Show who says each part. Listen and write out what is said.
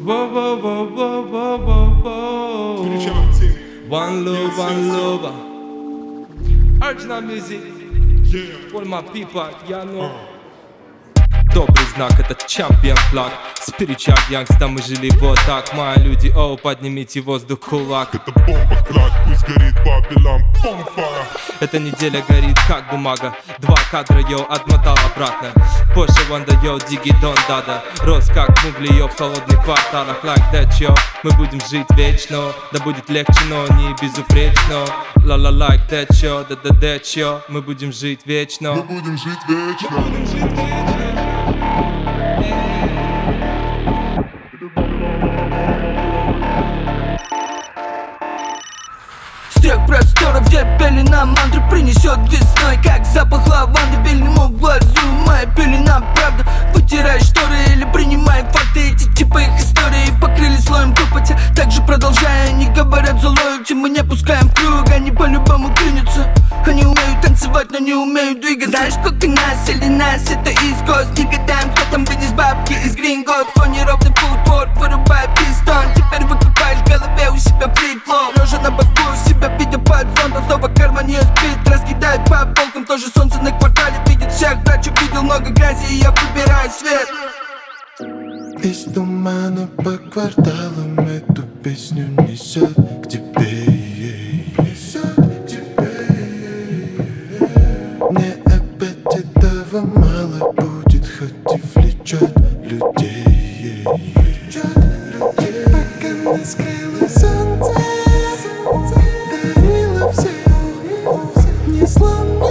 Speaker 1: One love. Original music for my people, you know. Добрый знак, это чемпион флаг. Спиричак, гангста, мы жили вот так. Мои люди, оу, поднимите воздух, кулак.
Speaker 2: Это бомба, клак, пусть горит Babylon, bonfire.
Speaker 1: Эта неделя горит как бумага. 2 кадра, йоу, отмотал обратно. Позже Ванда, йоу, диги дон дада. Рос как мугли, йоу, в холодных кварталах. Like that, йоу, мы будем жить вечно. Да будет легче, но не безупречно. Ла-ла, like that, йоу, да-да-да, йоу. Мы будем жить вечно.
Speaker 2: Мы будем жить вечно.
Speaker 3: С тех просторов, где пелена мантры принесет весной, как запах лаванды бельному глазу. Моя пелена правда, вытирай шторы или принимай факты. Эти типа их истории покрыли слоем копоти. Также продолжая, они говорят злою, где мы не пускаем в круг. Они по-любому клянутся. Они умеют танцевать, но не умеют двигаться. Знаешь, сколько нас или нас, это East Coast. Не гадаем, кто там вынес бабки из Грингот. В фоне ровный футборд, вырубай пистон. Теперь выкупаешь в голове у себя фритло. Лежа на боку, себя видя под зонтом. Снова карма не спит, раскидай по полкам. Тоже солнце на квартале видит всех. Врач увидел много грязи, и я выбираю свет.
Speaker 4: Из тумана по кварталам эту песню несет к тебе. Несет к тебе. Мне опять этого мало будет, хоть и влечет людей. Пока не скрыло солнце, дарило все, не сломно.